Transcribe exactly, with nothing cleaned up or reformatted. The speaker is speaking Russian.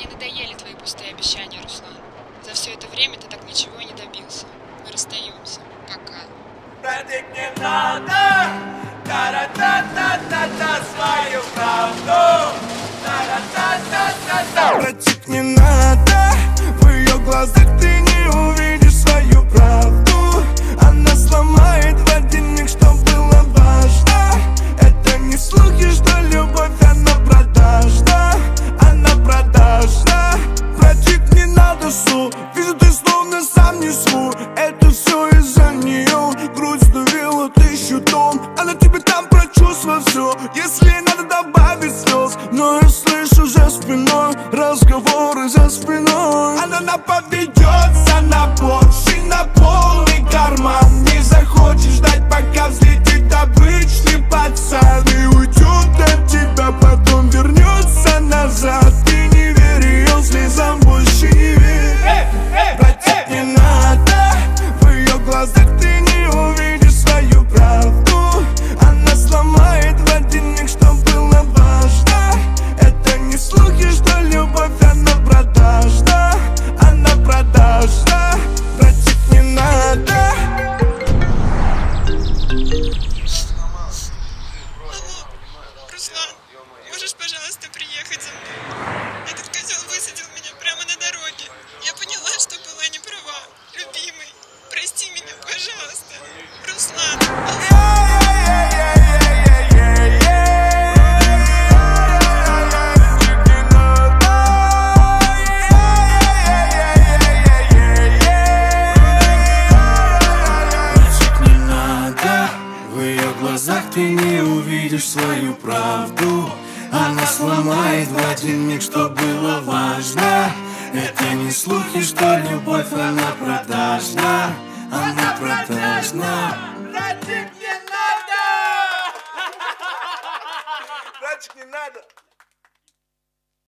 Мне надоели твои пустые обещания, Руслан. За все это время ты так ничего и не добился. Мы расстаемся. Пока. Братик, не надо, та-ра-та-та-та-та, свою правду. Та-ра-та-та-та-та. Братик, не надо, в ее глазах ты не увидишь свою правду. Она сломает в один миг, что было важно. Это не слухи, что любовь, она продажна. Она продажна. Братик, не надо слов, вижу, ты словно сам не свой. Это все из-за нее. Грудь сдавила тысячу тонн. Она тебе там прочувствует все. Если надо добавить слез, но я слышу за спиной разговоры за спиной. Она наповедется на Порше, на полный карман. Не захочешь ждать, пока взлетит обычный пацан. И уйдет от тебя, потом вернется назад. Ты не верь ее слезам, больше не верь. Братик, не надо, в ее глазах ты не увидишь свою правду. Она сломает в один миг, что было важно. Это не слухи, что любовь, она продажна. Она продажна. Братик, не надо. Алло, Руслан, можешь, пожалуйста, приехать за мной? Этот козел высадил меня прямо на дороге. Я поняла, что была не права. Любимый, прости меня, пожалуйста. Руслан, ты не увидишь свою правду. Она сломает в один миг, что было важно. Это не слухи, что любовь, она продажна. Она продажна. Братик, не надо! Братик, не надо!